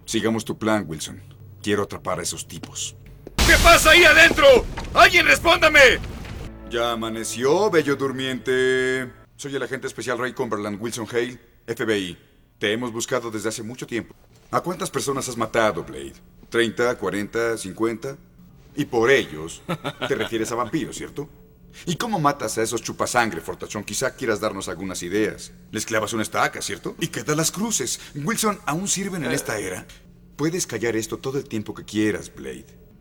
Sigamos tu plan, Wilson. Quiero atrapar a esos tipos. ¿Qué pasa ahí adentro? ¡Alguien respóndame! Ya amaneció, bello durmiente. Soy el agente especial Ray Cumberland, Wilson Hale, FBI. Te hemos buscado desde hace mucho tiempo. ¿A cuántas personas has matado, Blade? ¿30, 40, 50? Y por ellos te refieres a vampiros, ¿cierto? ¿Y cómo matas a esos chupasangre, fortachón? Quizá quieras darnos algunas ideas. Les clavas una estaca, ¿cierto? Y quedan las cruces. Wilson, ¿aún sirven en esta era? Puedes callar esto todo el tiempo que quieras, Blade.